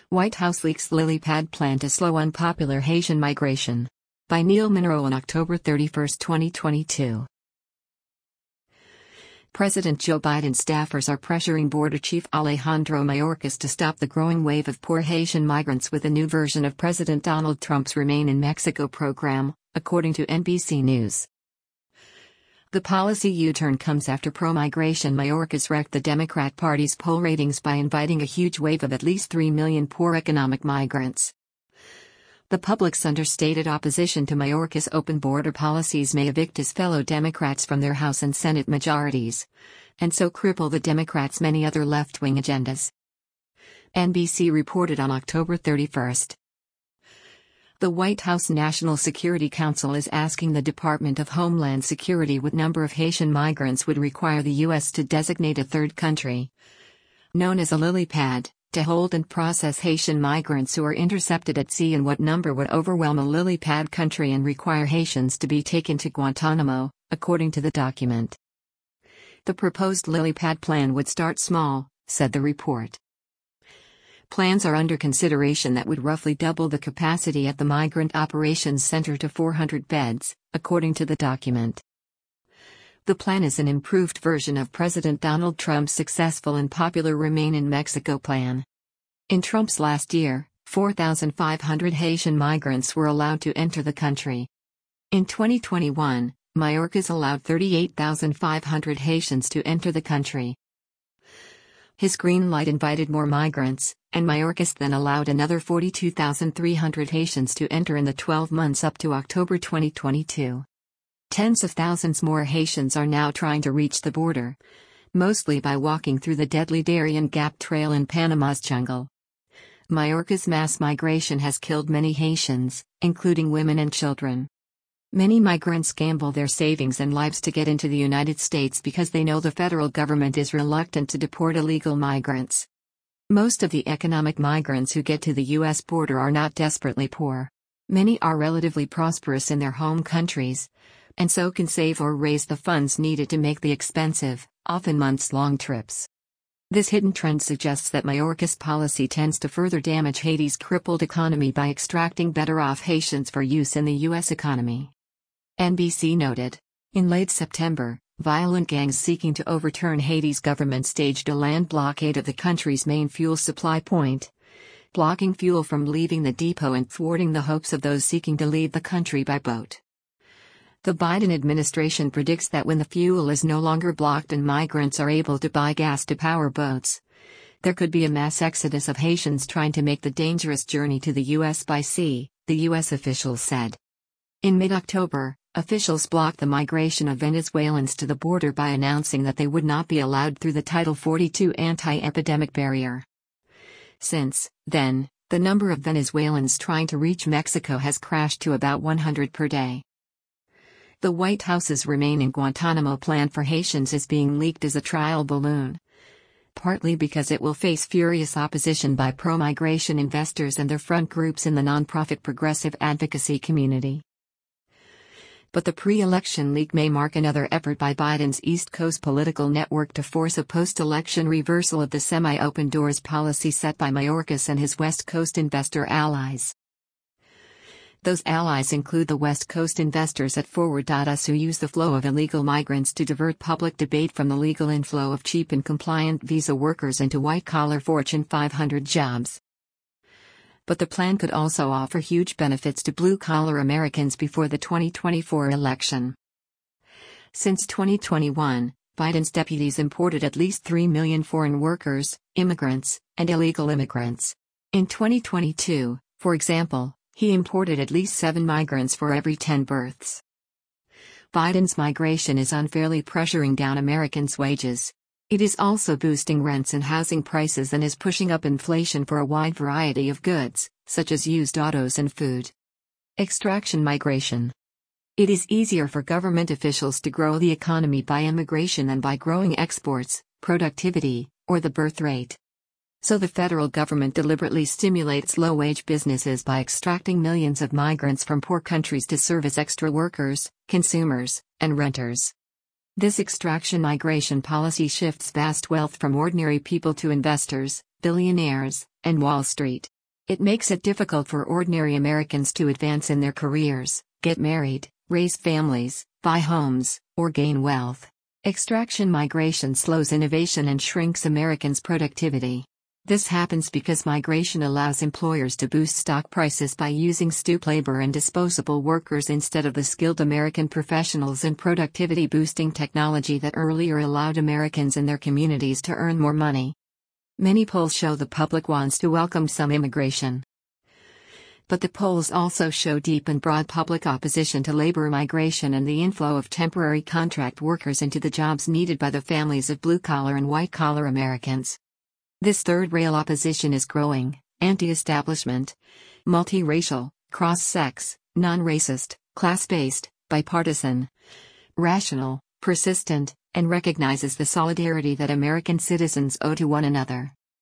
White House leaks lily pad plan to slow unpopular Haitian migration. By Neil Monroe on October 31, 2022. President Joe Biden staffers are pressuring border chief Alejandro Mayorkas to stop the growing wave of poor Haitian migrants with a new version of President Donald Trump's Remain in Mexico program, according to NBC News. The policy U-turn comes after pro-migration Mayorkas wrecked the Democrat Party's poll ratings by inviting a huge wave of at least 3 million poor economic migrants. The public's understated opposition to Mayorkas' open border policies may evict his fellow Democrats from their House and Senate majorities, and so cripple the Democrats' many other left-wing agendas. NBC reported on October 31. The White House National Security Council is asking the Department of Homeland Security what number of Haitian migrants would require the U.S. to designate a third country, known as a lily pad, to hold and process Haitian migrants who are intercepted at sea, and what number would overwhelm a lily pad country and require Haitians to be taken to Guantanamo, according to the document. The proposed lily pad plan would start small, said the report. Plans are under consideration that would roughly double the capacity at the Migrant Operations Center to 400 beds, according to the document. The plan is an improved version of President Donald Trump's successful and popular Remain in Mexico plan. In Trump's last year, 4,500 Haitian migrants were allowed to enter the country. In 2021, Mayorkas allowed 38,500 Haitians to enter the country. His green light invited more migrants, and Mayorkas then allowed another 42,300 Haitians to enter in the 12 months up to October 2022. Tens of thousands more Haitians are now trying to reach the border, mostly by walking through the deadly Darien Gap Trail in Panama's jungle. Mayorkas' mass migration has killed many Haitians, including women and children. Many migrants gamble their savings and lives to get into the United States because they know the federal government is reluctant to deport illegal migrants. Most of the economic migrants who get to the U.S. border are not desperately poor. Many are relatively prosperous in their home countries, and so can save or raise the funds needed to make the expensive, often months-long trips. This hidden trend suggests that Mayorkas' policy tends to further damage Haiti's crippled economy by extracting better-off Haitians for use in the U.S. economy. NBC noted. In late September, violent gangs seeking to overturn Haiti's government staged a land blockade of the country's main fuel supply point, blocking fuel from leaving the depot and thwarting the hopes of those seeking to leave the country by boat. The Biden administration predicts that when the fuel is no longer blocked and migrants are able to buy gas to power boats, there could be a mass exodus of Haitians trying to make the dangerous journey to the U.S. by sea, the U.S. officials said. In mid-October, officials blocked the migration of Venezuelans to the border by announcing that they would not be allowed through the Title 42 anti-epidemic barrier. Since then, the number of Venezuelans trying to reach Mexico has crashed to about 100 per day. The White House's Remain in Guantanamo plan for Haitians is being leaked as a trial balloon, partly because it will face furious opposition by pro-migration investors and their front groups in the nonprofit progressive advocacy community. But the pre-election leak may mark another effort by Biden's East Coast political network to force a post-election reversal of the semi-open doors policy set by Mayorkas and his West Coast investor allies. Those allies include the West Coast investors at Forward.us, who use the flow of illegal migrants to divert public debate from the legal inflow of cheap and compliant visa workers into white-collar Fortune 500 jobs. But the plan could also offer huge benefits to blue-collar Americans before the 2024 election. Since 2021, Biden's deputies imported at least 3 million foreign workers, immigrants, and illegal immigrants. In 2022, for example, he imported at least 7 migrants for every 10 births. Biden's migration is unfairly pressuring down Americans' wages. It is also boosting rents and housing prices and is pushing up inflation for a wide variety of goods, such as used autos and food. Extraction migration. It is easier for government officials to grow the economy by immigration than by growing exports, productivity, or the birth rate. So the federal government deliberately stimulates low-wage businesses by extracting millions of migrants from poor countries to serve as extra workers, consumers, and renters. This extraction migration policy shifts vast wealth from ordinary people to investors, billionaires, and Wall Street. It makes it difficult for ordinary Americans to advance in their careers, get married, raise families, buy homes, or gain wealth. Extraction migration slows innovation and shrinks Americans' productivity. This happens because migration allows employers to boost stock prices by using stoop labor and disposable workers instead of the skilled American professionals and productivity-boosting technology that earlier allowed Americans and their communities to earn more money. Many polls show the public wants to welcome some immigration. But the polls also show deep and broad public opposition to labor migration and the inflow of temporary contract workers into the jobs needed by the families of blue-collar and white-collar Americans. This third-rail opposition is growing, anti-establishment, multiracial, cross-sex, non-racist, class-based, bipartisan, rational, persistent, and recognizes the solidarity that American citizens owe to one another.